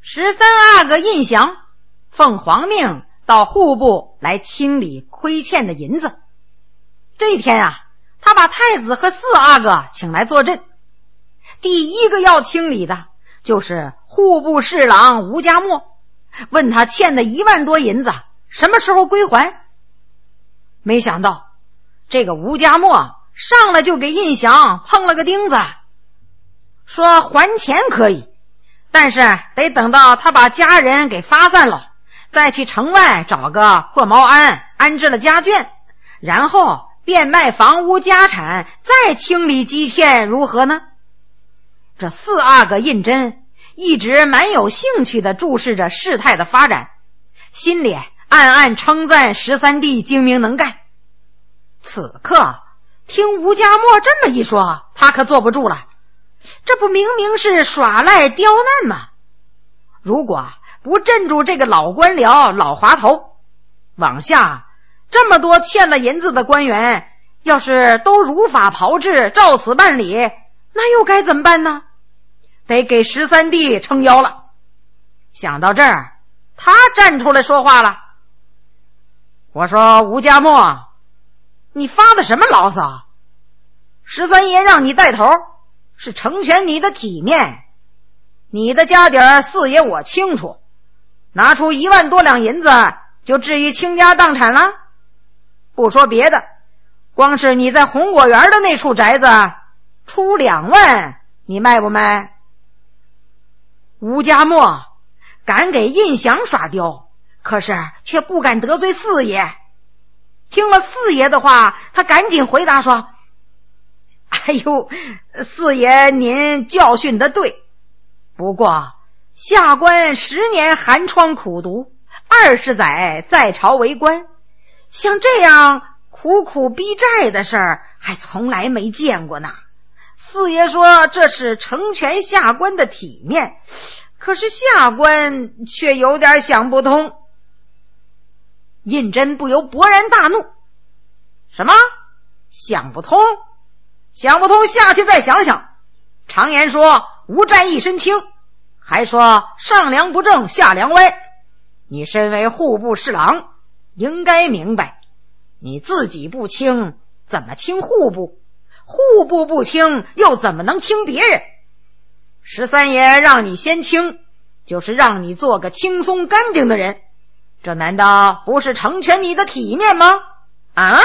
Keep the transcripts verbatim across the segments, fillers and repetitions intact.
十三阿哥胤祥奉皇命到户部来清理亏欠的银子。这一天啊，他把太子和四阿哥请来坐镇。第一个要清理的就是户部侍郎吴家默，问他欠的一万多银子什么时候归还。没想到这个吴家默上来就给胤祥碰了个钉子，说还钱可以，但是得等到他把家人给发散了，再去城外找个破茅庵安置了家眷，然后变卖房屋家产，再清理积欠，如何呢？这四阿哥胤禛一直蛮有兴趣地注视着事态的发展，心里暗暗称赞十三弟精明能干。此刻听吴家默这么一说，他可坐不住了，这不明明是耍赖刁难吗？如果不镇住这个老官僚老滑头，往下这么多欠了银子的官员要是都如法炮制，照此办理，那又该怎么办呢？得给十三弟撑腰了。想到这儿，他站出来说话了。我说吴家默，你发的什么牢骚？十三爷让你带头，是成全你的体面，你的家底儿四爷我清楚，拿出一万多两银子就至于倾家荡产了？不说别的，光是你在红果园的那处宅子出两万，你卖不卖？吴家默敢给胤祥耍刁，可是却不敢得罪四爷。听了四爷的话，他赶紧回答说，哎呦，四爷您教训得对，不过下官十年寒窗苦读，二十载在朝为官，像这样苦苦逼债的事儿还从来没见过呢。四爷说这是成全下官的体面，可是下官却有点想不通。胤禛不由勃然大怒，什么想不通？想不通下去再想想。常言说无债一身轻，还说上梁不正下梁歪，你身为户部侍郎，应该明白，你自己不清怎么清户部，户部不清又怎么能清别人？十三爷让你先清，就是让你做个轻松干净的人，这难道不是成全你的体面吗？啊！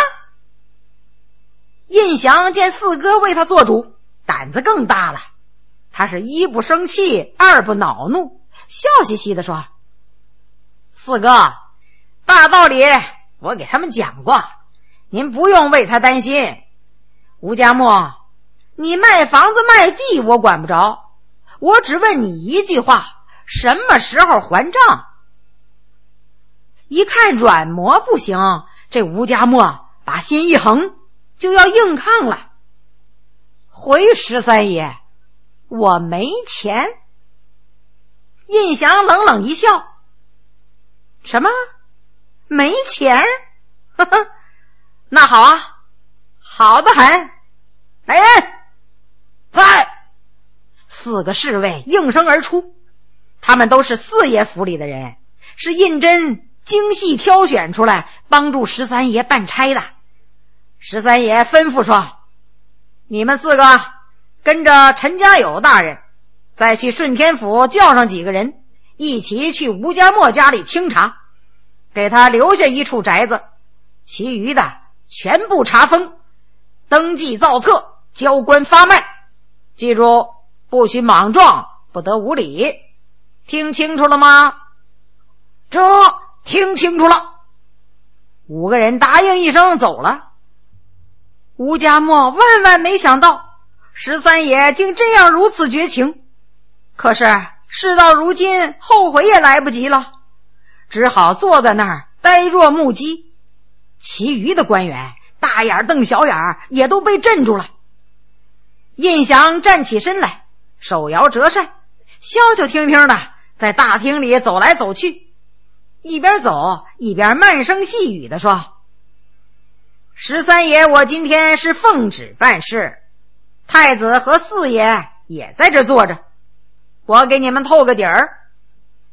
胤祥见四哥为他做主，胆子更大了，他是一不生气，二不恼怒，笑嘻嘻地说，四哥，大道理我给他们讲过，您不用为他担心。吴家默，你卖房子卖地我管不着，我只问你一句话，什么时候还账？一看软磨不行，这吴家默把心一横，就要硬抗了。回十三爷，我没钱。胤祥冷冷一笑，什么没钱？呵呵，那好啊，好的很。来人，在！四个侍卫应声而出，他们都是四爷府里的人，是胤禛精细挑选出来帮助十三爷办差的。十三爷吩咐说，你们四个跟着陈家友大人再去顺天府叫上几个人，一起去吴家默家里清查，给他留下一处宅子，其余的全部查封，登记造册，交官发卖。记住，不许莽撞，不得无礼。听清楚了吗？这听清楚了。五个人答应一声走了。吴家默万万没想到十三爷竟这样如此绝情，可是事到如今后悔也来不及了，只好坐在那儿呆若木鸡。其余的官员大眼瞪小眼也都被镇住了。胤祥站起身来，手摇折扇，消消停停的在大厅里走来走去，一边走一边慢声细语地说，十三爷我今天是奉旨办事，太子和四爷也在这坐着，我给你们透个底儿，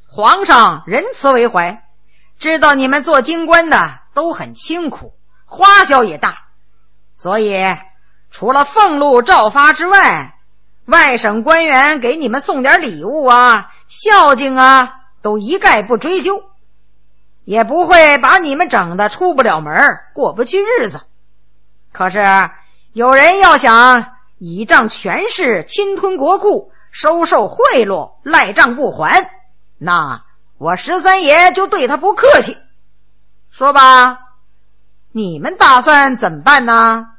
皇上仁慈为怀，知道你们做京官的都很辛苦，花销也大，所以除了俸禄照发之外，外省官员给你们送点礼物啊、孝敬啊，都一概不追究，也不会把你们整得出不了门，过不去日子。可是有人要想倚仗权势侵吞国库，收受贿赂，赖账不还，那我十三爷就对他不客气。说吧，你们打算怎么办呢？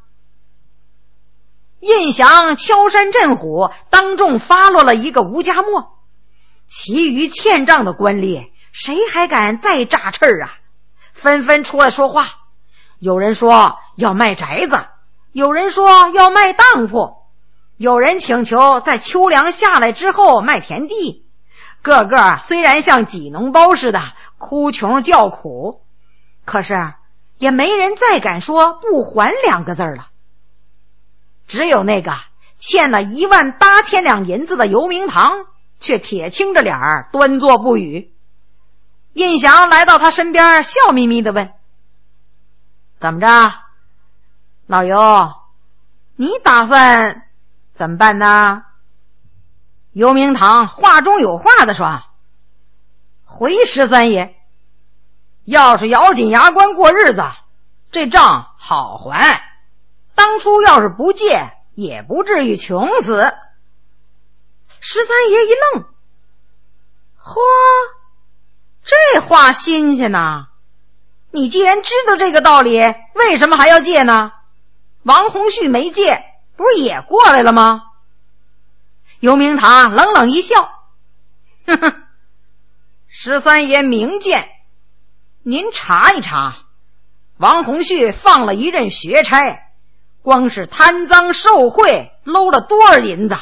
印祥敲山震虎，当众发落了一个吴家墨，其余欠账的官吏谁还敢再炸翅啊？纷纷出来说话。有人说要卖宅子，有人说要卖当铺，有人请求在秋粮下来之后卖田地，个个虽然像挤脓包似的哭穷叫苦，可是也没人再敢说不还两个字了。只有那个欠了一万八千两银子的游明堂却铁青着脸儿端坐不语。印祥来到他身边，笑眯眯地问：怎么着，老游，你打算怎么办呢？游明堂话中有话地说：回十三爷，要是咬紧牙关过日子，这账好还，当初要是不借，也不至于穷死。十三爷一愣，嚯，这话新鲜呐！你既然知道这个道理，为什么还要借呢？王洪旭没借，不是也过来了吗？游明堂冷冷一笑，呵呵，十三爷明鉴，您查一查，王洪旭放了一任学差，光是贪赃受贿搂了多少银子？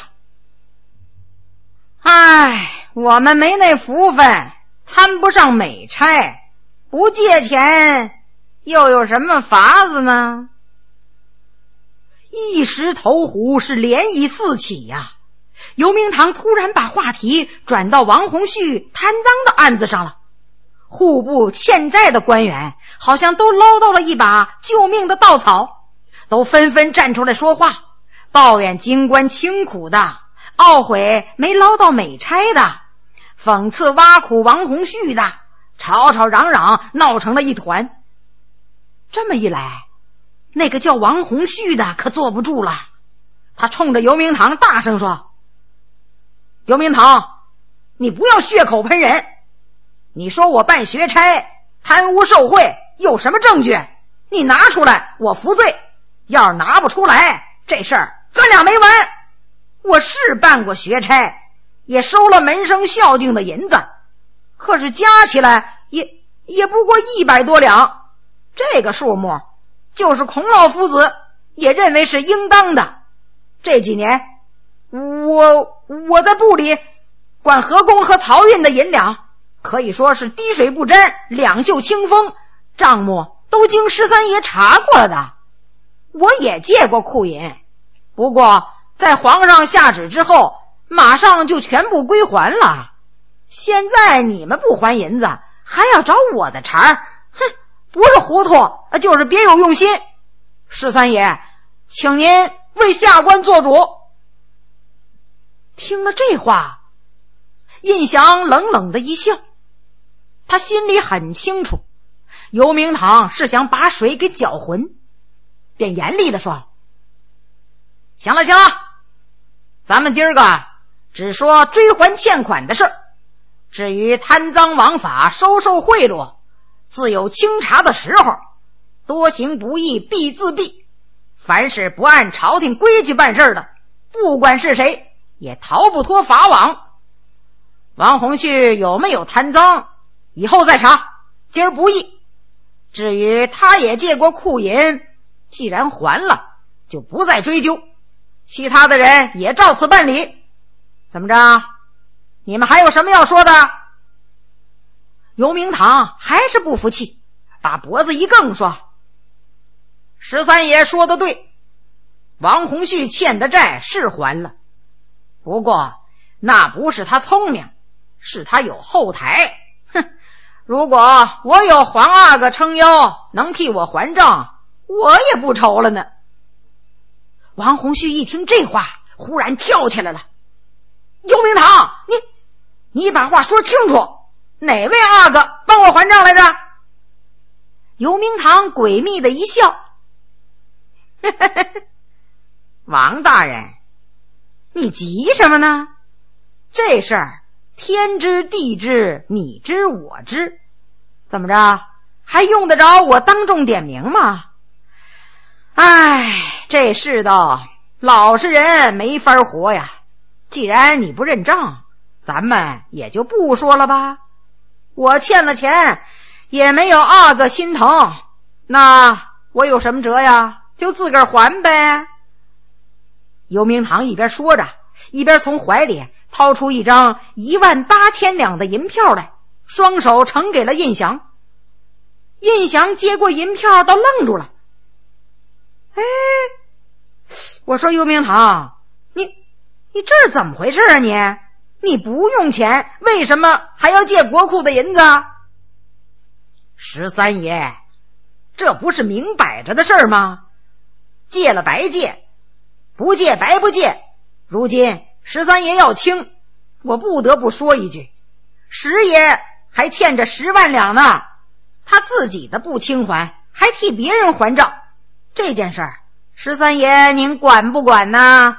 唉，我们没那福分，摊不上美差，不借钱又有什么法子呢？一时投湖，是涟漪四起呀、啊！游明堂突然把话题转到王洪旭贪赃的案子上了，户部欠债的官员好像都捞到了一把救命的稻草，都纷纷站出来说话，抱怨京官清苦的，懊悔没捞到美差的，讽刺挖苦王洪旭的，吵吵嚷嚷闹成了一团。这么一来，那个叫王洪旭的可坐不住了，他冲着游明堂大声说：游明堂，你不要血口喷人，你说我办学差贪污受贿有什么证据？你拿出来我服罪，要是拿不出来，这事儿咱俩没完。我是办过学差，也收了门生孝敬的银子，可是加起来也也不过一百多两，这个数目就是孔老夫子也认为是应当的。这几年我我在部里管河工和漕运的银两，可以说是滴水不沾，两袖清风，账目都经十三爷查过了的。我也借过库银，不过在皇上下旨之后，马上就全部归还了。现在你们不还银子，还要找我的茬儿，哼，不是糊涂，就是别有用心。十三爷，请您为下官做主。听了这话，印祥冷冷的一笑，他心里很清楚，游明堂是想把水给搅浑，便严厉地说：行了行了，咱们今儿个只说追还欠款的事，至于贪赃枉法、收受贿赂，自有清查的时候，多行不义必自毙。凡是不按朝廷规矩办事的，不管是谁，也逃不脱法网。王洪旭有没有贪赃，以后再查，今儿不义。至于他也借过库银，既然还了，就不再追究，其他的人也照此办理。怎么着，你们还有什么要说的？游明堂还是不服气，把脖子一更说：十三爷说的对，王洪旭欠的债是还了，不过那不是他聪明， 是他有后台。哼，如果我有黄阿哥撑腰，能替我还账，我也不愁了呢。王洪旭一听这话，忽然跳起来了。尤明堂，你你把话说清楚，哪位阿哥帮我还账来着？尤明堂诡秘的一笑，王大人，你急什么呢？这事儿天知地知，你知我知，怎么着还用得着我当众点名吗？唉，这世道老实人没法活呀。既然你不认账，咱们也就不说了吧。我欠了钱也没有阿哥心疼，那我有什么辙呀？就自个儿还呗。尤明堂一边说着，一边从怀里掏出一张一万八千两的银票来，双手呈给了印祥。印祥接过银票，倒愣住了。哎，我说尤明堂，你你这是怎么回事啊？你你不用钱，为什么还要借国库的银子？十三爷，这不是明摆着的事儿吗？借了白借，不借白不借。如今十三爷要清，我不得不说一句，十爷还欠着十万两呢，他自己的不清还，还替别人还账，这件事儿，十三爷您管不管呢？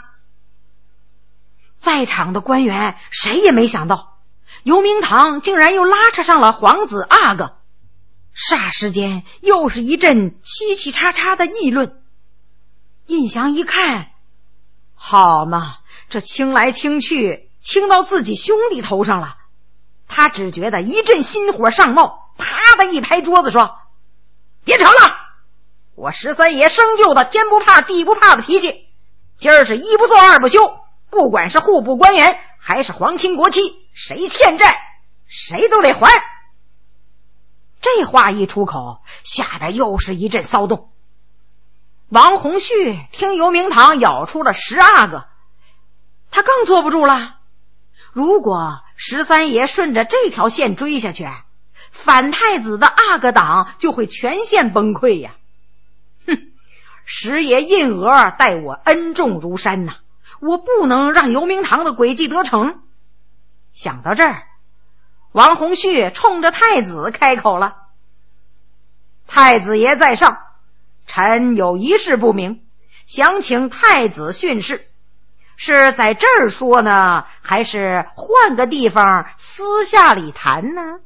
在场的官员谁也没想到，尤明堂竟然又拉扯上了皇子阿哥。霎时间又是一阵嘁嘁喳喳的议论。印祥一看，好嘛，这清来清去，清到自己兄弟头上了。他只觉得一阵心火上冒，啪的一拍桌子说：别吵了，我十三爷生就的天不怕地不怕的脾气，今儿是一不做二不休，不管是户部官员还是皇亲国戚，谁欠债谁都得还。这话一出口，下边又是一阵骚动。王洪旭听尤明堂咬出了十阿哥，他更坐不住了。如果十三爷顺着这条线追下去，反太子的阿哥党就会全线崩溃呀！哼，十爷印额待我恩重如山呐，我不能让尤明堂的诡计得逞。想到这儿，王洪旭冲着太子开口了：太子爷在上，臣有一事不明，想请太子训示，是在这儿说呢，还是换个地方私下里谈呢？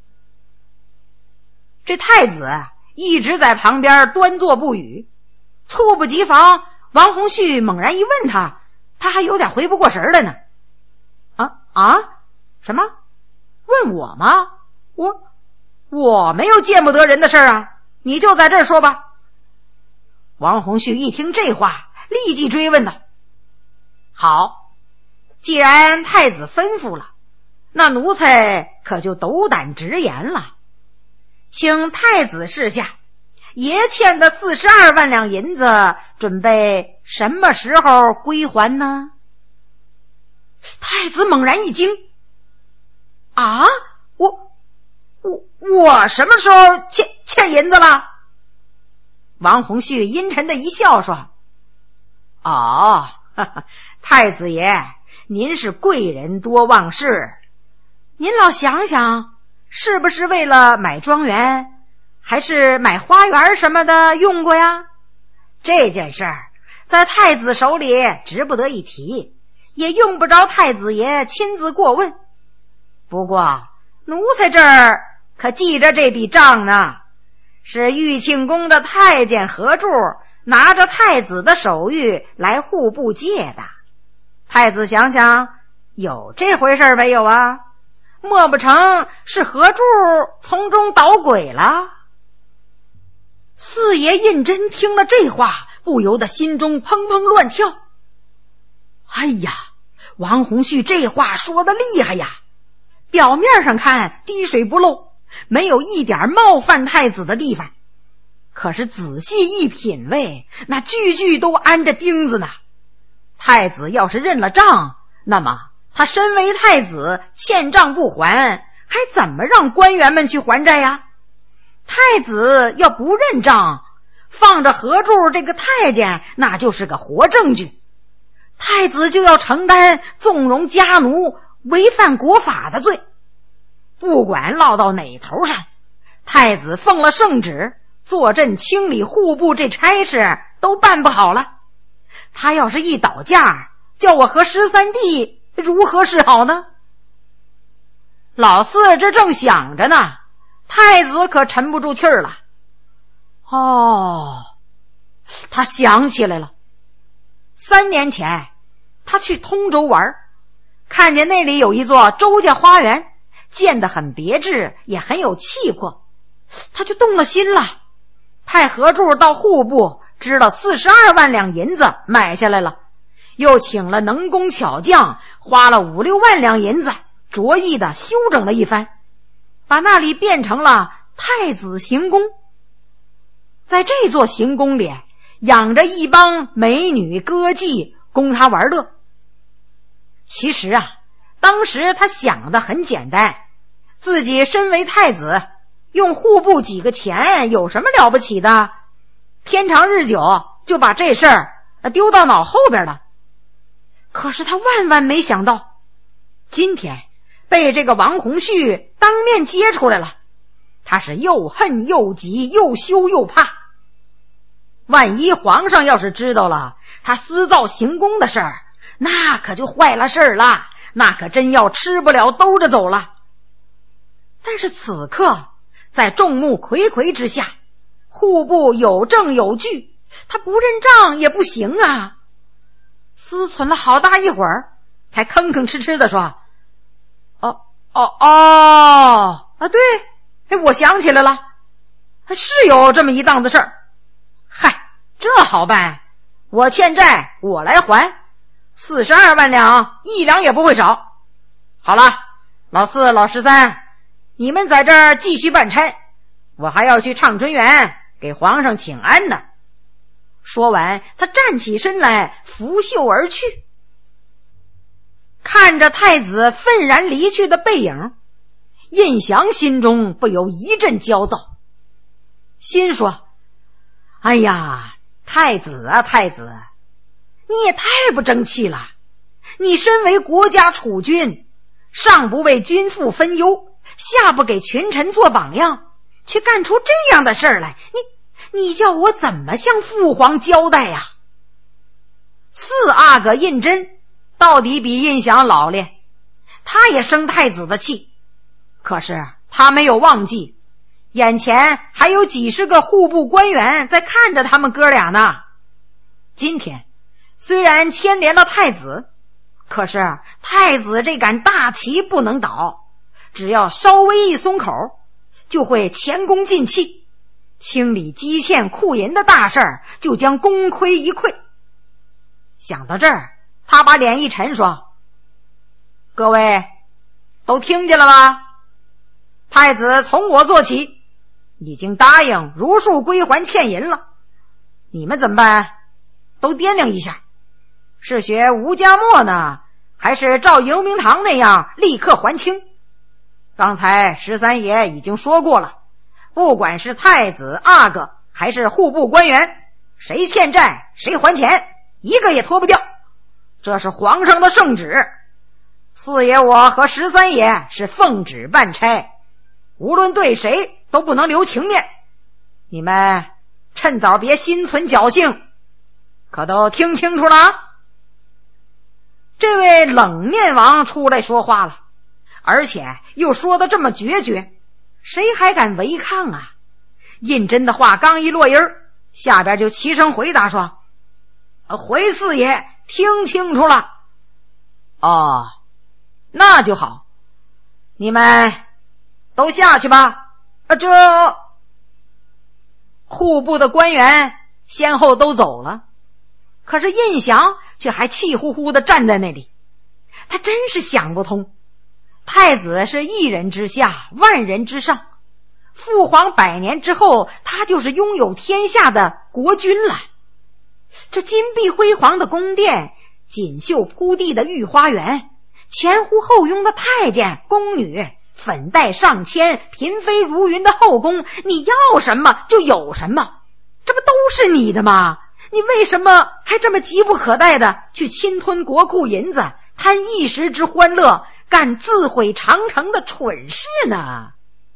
这太子一直在旁边端坐不语，猝不及防，王洪旭猛然一问他，他还有点回不过神来呢。啊啊，什么？问我吗？我我没有见不得人的事啊，你就在这儿说吧。王洪旭一听这话，立即追问道：好，既然太子吩咐了，那奴才可就斗胆直言了，请太子示下，爷欠的四十二万两银子准备什么时候归还呢？太子猛然一惊，啊，我我我什么时候欠欠银子了？王洪旭阴沉的一笑说：哦，哈哈，太子爷，您是贵人多忘事，您老想想，是不是为了买庄园还是买花园什么的用过呀？这件事儿在太子手里值不得一提，也用不着太子爷亲自过问。不过奴才这儿可记着这笔账呢，是玉庆宫的太监何柱拿着太子的手谕来户部借的。太子想想，有这回事没有啊？莫不成是何柱从中捣鬼了？四爷胤禛听了这话，不由得心中砰砰乱跳。哎呀，王洪旭这话说得厉害呀！表面上看滴水不漏，没有一点冒犯太子的地方，可是仔细一品味，那句句都安着钉子呢。太子要是认了账，那么他身为太子，欠账不还，还怎么让官员们去还债呀？太子要不认账，放着何柱这个太监，那就是个活证据。太子就要承担纵容家奴、违反国法的罪。不管落到哪头上，太子奉了圣旨，坐镇清理户部这差事都办不好了。他要是一倒架，叫我和十三弟如何是好呢？老四这正想着呢，太子可沉不住气儿了。哦，他想起来了，三年前他去通州玩，看见那里有一座周家花园，建得很别致，也很有气魄，他就动了心了，派何柱到户部支了四十二万两银子买下来了，又请了能工巧匠，花了五六万两银子，着意的修整了一番，把那里变成了太子行宫。在这座行宫里养着一帮美女歌妓供他玩乐。其实啊，当时他想的很简单，自己身为太子，用户部几个钱有什么了不起的？天长日久就把这事儿丢到脑后边了。可是他万万没想到，今天被这个王洪绪当面揭出来了，他是又恨又急，又羞又怕。万一皇上要是知道了他私造行宫的事儿，那可就坏了事儿了，那可真要吃不了兜着走了。但是此刻在众目睽睽之下，户部有证有据，他不认账也不行啊。思忖了好大一会儿，才吭吭哧哧地说：哦哦哦啊，对，哎，我想起来了，是有这么一档子事儿。嗨，这好办，我欠债我来还，四十二万两，一两也不会少。好了，老四老十三，你们在这儿继续办差，我还要去畅春园给皇上请安呢。说完，他站起身来，拂袖而去。看着太子愤然离去的背影，胤祥心中不由一阵焦躁，心说：哎呀，太子啊太子，你也太不争气了！你身为国家储君，上不为君父分忧，下不给群臣做榜样，却干出这样的事儿来，你你叫我怎么向父皇交代呀？四阿哥胤禛到底比胤祥老练，他也生太子的气，可是他没有忘记眼前还有几十个户部官员在看着他们哥俩呢。今天虽然牵连了太子，可是太子这杆大旗不能倒，只要稍微一松口，就会前功尽弃，清理积欠库银的大事儿就将功亏一篑。想到这儿，他把脸一沉说：各位都听见了吧？太子从我做起，已经答应如数归还欠银了，你们怎么办？都掂量一下，是学吴家墨呢，还是照游明堂那样立刻还清？刚才十三爷已经说过了，不管是太子阿哥还是户部官员，谁欠债谁还钱，一个也脱不掉，这是皇上的圣旨。四爷我和十三爷是奉旨办差，无论对谁都不能留情面，你们趁早别心存侥幸，可都听清楚了啊？这位冷面王出来说话了，而且又说得这么决绝，谁还敢违抗啊？胤禛的话刚一落音儿，下边就齐声回答说：回四爷听清楚了。哦，那就好，你们都下去吧。啊，这户部的官员先后都走了，可是胤祥却还气呼呼地站在那里。他真是想不通，太子是一人之下，万人之上，父皇百年之后，他就是拥有天下的国君了。这金碧辉煌的宫殿，锦绣铺地的御花园， 前呼后拥的太监宫女，粉黛上千，嫔妃如云的后宫，你要什么就有什么，这不都是你的吗？你为什么还这么急不可待的去侵吞国库银子，贪一时之欢乐，干自毁长城的蠢事呢？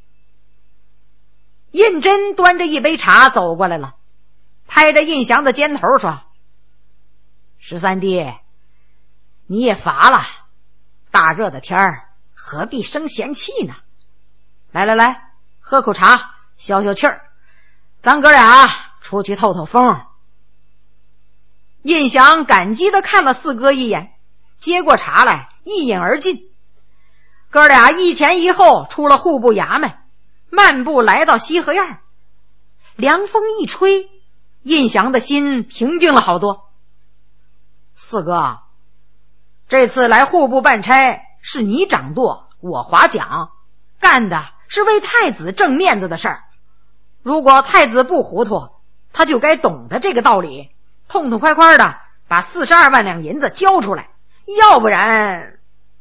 胤禛端着一杯茶走过来了，拍着胤祥的肩头说：十三弟，你也乏了，大热的天儿何必生闲气呢？来来来，喝口茶消消气儿，咱哥俩出去透透风。胤祥感激地看了四哥一眼，接过茶来一饮而尽。哥俩一前一后出了户部衙门，漫步来到西河院。凉风一吹，胤祥的心平静了好多。四哥，这次来户部办差是你掌舵我划桨，干的是为太子挣面子的事儿。如果太子不糊涂，他就该懂得这个道理，痛痛快快的把四十二万两银子交出来，要不然……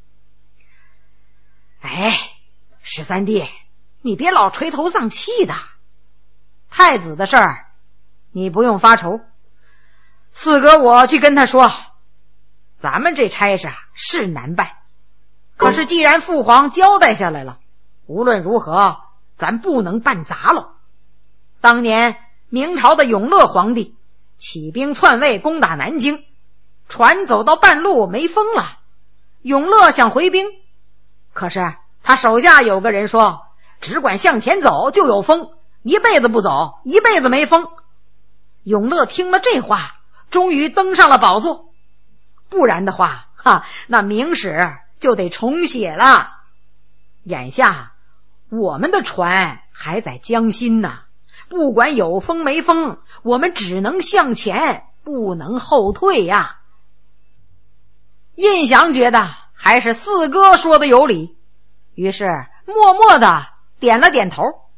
哎，十三弟，你别老垂头丧气的。太子的事儿，你不用发愁。四哥我去跟他说，咱们这差事是难办，可是既然父皇交代下来了，无论如何咱不能办砸了。当年明朝的永乐皇帝起兵篡位攻打南京，船走到半路没风了，永乐想回兵，可是他手下有个人说，只管向前走就有风，一辈子不走一辈子没风。永乐听了这话，终于登上了宝座，不然的话哈，那明史就得重写了。眼下我们的船还在江心呢，不管有风没风，我们只能向前，不能后退呀。胤祥觉得还是四哥说的有理，于是默默的点了点头。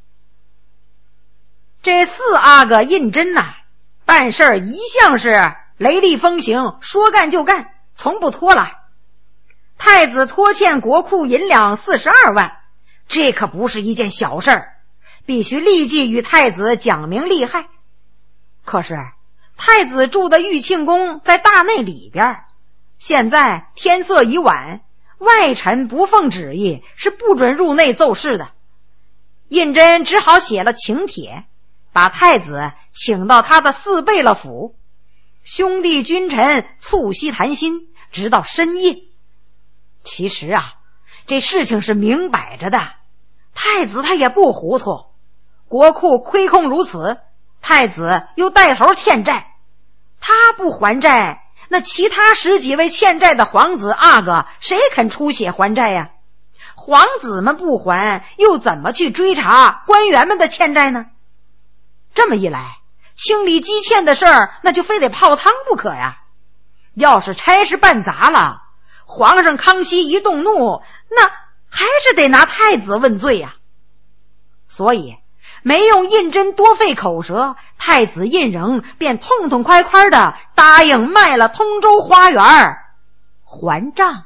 这四阿哥胤禛呐、啊，办事一向是雷厉风行，说干就干，从不拖拉。太子拖欠国库银两四十二万，这可不是一件小事儿，必须立即与太子讲明利害。可是太子住的玉庆宫在大内里边，现在天色已晚，外臣不奉旨意是不准入内奏事的。胤禛只好写了请帖，把太子请到他的四贝勒府，兄弟君臣促膝谈心，直到深夜。其实啊，这事情是明摆着的，太子他也不糊涂，国库亏空如此，太子又带头欠债，他不还债，那其他十几位欠债的皇子阿哥谁肯出血还债呀？皇子们不还，又怎么去追查官员们的欠债呢？这么一来，清理积欠的事儿那就非得泡汤不可呀。要是差事办砸了，皇上康熙一动怒，那还是得拿太子问罪呀。所以没用胤禛多费口舌，太子胤禛便痛痛快快的答应卖了通州花园还账。